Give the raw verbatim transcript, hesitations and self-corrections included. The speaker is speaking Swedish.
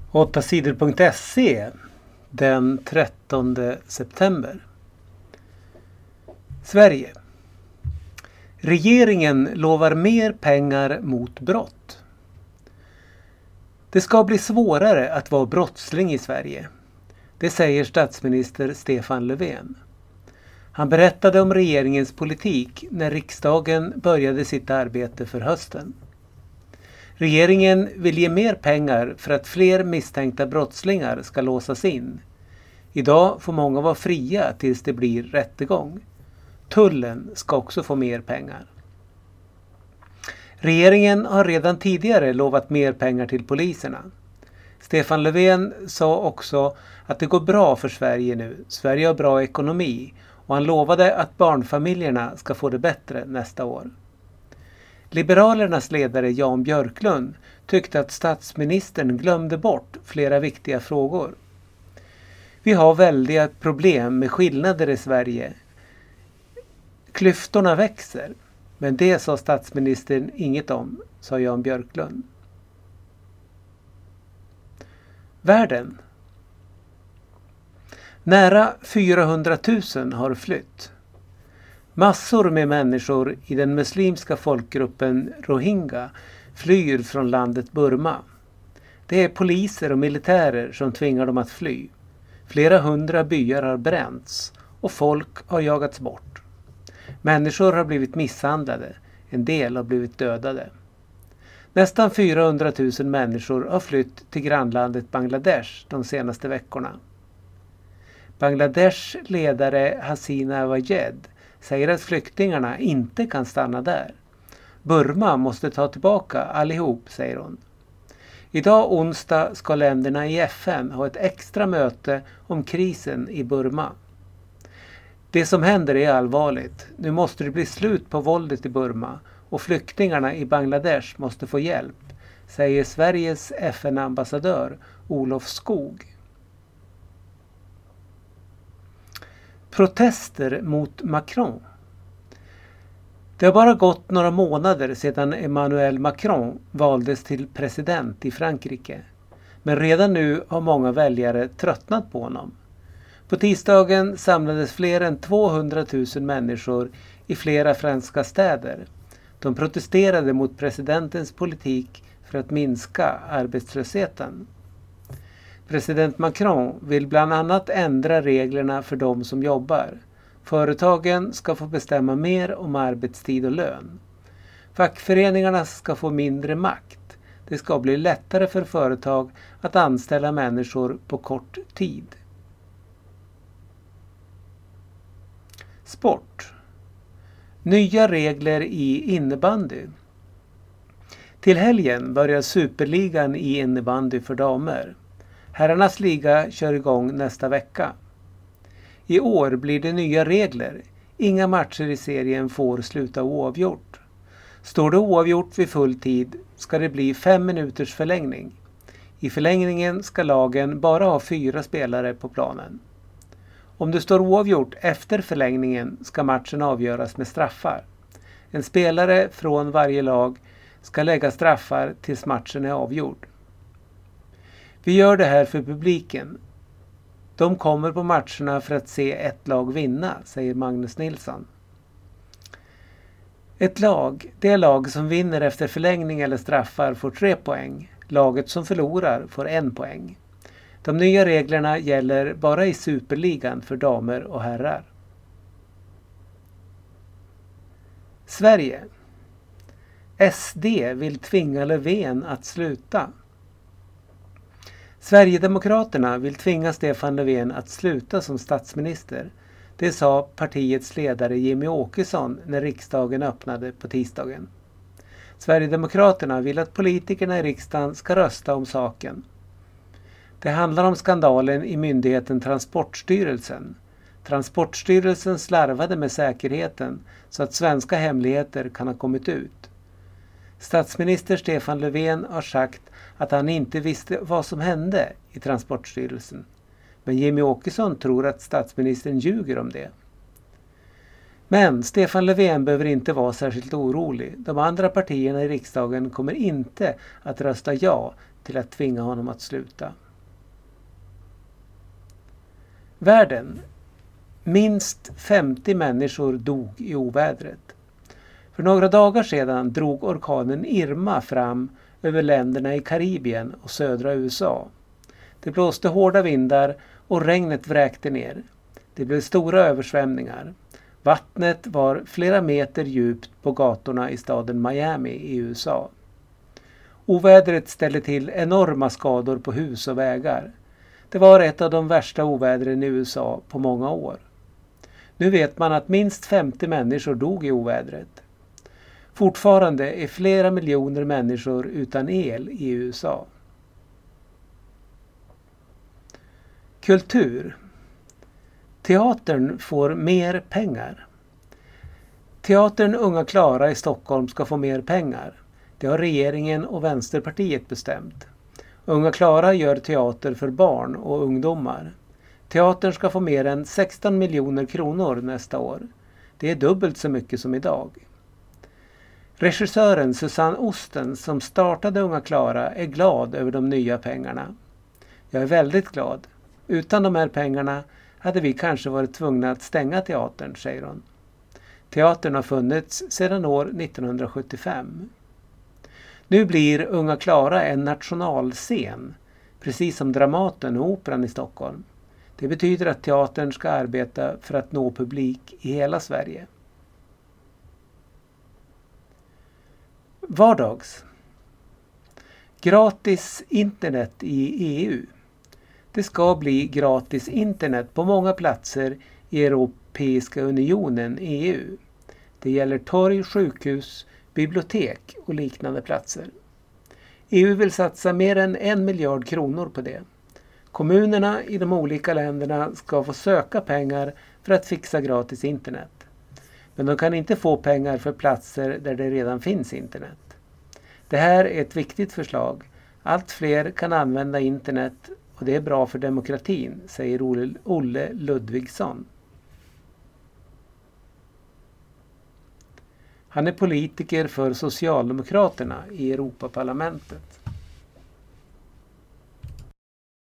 åtta sidor punkt se den trettonde september. Sverige. Regeringen lovar mer pengar mot brott. Det ska bli svårare att vara brottsling i Sverige. Det säger statsminister Stefan Löfven. Han berättade om regeringens politik när riksdagen började sitt arbete för hösten. Regeringen vill ge mer pengar för att fler misstänkta brottslingar ska låsas in. Idag får många vara fria tills det blir rättegång. Tullen ska också få mer pengar. Regeringen har redan tidigare lovat mer pengar till poliserna. Stefan Löfven sa också att det går bra för Sverige nu. Sverige har bra ekonomi och han lovade att barnfamiljerna ska få det bättre nästa år. Liberalernas ledare Jan Björklund tyckte att statsministern glömde bort flera viktiga frågor. Vi har väldiga problem med skillnader i Sverige. Klyftorna växer, men det sa statsministern inget om, sa Jan Björklund. Världen. Nära fyrahundratusen har flytt. Massor med människor i den muslimska folkgruppen Rohingya flyr från landet Burma. Det är poliser och militärer som tvingar dem att fly. Flera hundra byar har bränts och folk har jagats bort. Människor har blivit misshandlade, en del har blivit dödade. Nästan fyrahundratusen människor har flytt till grannlandet Bangladesh de senaste veckorna. Bangladesh ledare Hasina Wajed säger att flyktingarna inte kan stanna där. Burma måste ta tillbaka allihop, säger hon. Idag onsdag ska länderna i F N ha ett extra möte om krisen i Burma. Det som händer är allvarligt. Nu måste det bli slut på våldet i Burma och flyktingarna i Bangladesh måste få hjälp, säger Sveriges F N-ambassadör Olof Skog. Protester mot Macron. Det har bara gått några månader sedan Emmanuel Macron valdes till president i Frankrike. Men redan nu har många väljare tröttnat på honom. På tisdagen samlades fler än tvåhundratusen människor i flera franska städer. De protesterade mot presidentens politik för att minska arbetslösheten. President Macron vill bland annat ändra reglerna för de som jobbar. Företagen ska få bestämma mer om arbetstid och lön. Fackföreningarna ska få mindre makt. Det ska bli lättare för företag att anställa människor på kort tid. Sport. Nya regler i innebandy. Till helgen börjar Superligan i innebandy för damer. Herrarnas liga kör igång nästa vecka. I år blir det nya regler. Inga matcher i serien får sluta oavgjort. Står det oavgjort vid full tid ska det bli fem minuters förlängning. I förlängningen ska lagen bara ha fyra spelare på planen. Om det står oavgjort efter förlängningen ska matchen avgöras med straffar. En spelare från varje lag ska lägga straffar tills matchen är avgjord. Vi gör det här för publiken. De kommer på matcherna för att se ett lag vinna, säger Magnus Nilsson. Ett lag, det lag som vinner efter förlängning eller straffar får tre poäng. Laget som förlorar får en poäng. De nya reglerna gäller bara i Superligan för damer och herrar. Sverige. S D vill tvinga Löfven att sluta. Sverigedemokraterna vill tvinga Stefan Löfven att sluta som statsminister. Det sa partiets ledare Jimmie Åkesson när riksdagen öppnade på tisdagen. Sverigedemokraterna vill att politikerna i riksdagen ska rösta om saken. Det handlar om skandalen i myndigheten Transportstyrelsen. Transportstyrelsen slarvade med säkerheten så att svenska hemligheter kan ha kommit ut. Statsminister Stefan Löfven har sagt att han inte visste vad som hände i Transportstyrelsen. Men Jimmie Åkesson tror att statsministern ljuger om det. Men Stefan Löfven behöver inte vara särskilt orolig. De andra partierna i riksdagen kommer inte att rösta ja till att tvinga honom att sluta. Världen. Minst femtio människor dog i ovädret. För några dagar sedan drog orkanen Irma fram över länderna i Karibien och södra U S A. Det blåste hårda vindar och regnet vräkte ner. Det blev stora översvämningar. Vattnet var flera meter djupt på gatorna i staden Miami i U S A. Ovädret ställde till enorma skador på hus och vägar. Det var ett av de värsta ovädren i U S A på många år. Nu vet man att minst femtio människor dog i ovädret. Fortfarande är flera miljoner människor utan el i U S A. Kultur. Teatern får mer pengar. Teatern Unga Klara i Stockholm ska få mer pengar. Det har regeringen och Vänsterpartiet bestämt. Unga Klara gör teater för barn och ungdomar. Teatern ska få mer än sexton miljoner kronor nästa år. Det är dubbelt så mycket som idag. Regissören Susanne Osten som startade Unga Klara är glad över de nya pengarna. Jag är väldigt glad. Utan de här pengarna hade vi kanske varit tvungna att stänga teatern, säger hon. Teatern har funnits sedan år nittonhundrasjuttiofem. Nu blir Unga Klara en nationalscen, precis som Dramaten och Operan i Stockholm. Det betyder att teatern ska arbeta för att nå publik i hela Sverige. Vardags. Gratis internet i E U. Det ska bli gratis internet på många platser i Europeiska unionen, E U. Det gäller torg, sjukhus, bibliotek och liknande platser. E U vill satsa mer än en miljard kronor på det. Kommunerna i de olika länderna ska få söka pengar för att fixa gratis internet. Men de kan inte få pengar för platser där det redan finns internet. Det här är ett viktigt förslag. Allt fler kan använda internet och det är bra för demokratin, säger Olle Ludvigsson. Han är politiker för Socialdemokraterna i Europaparlamentet.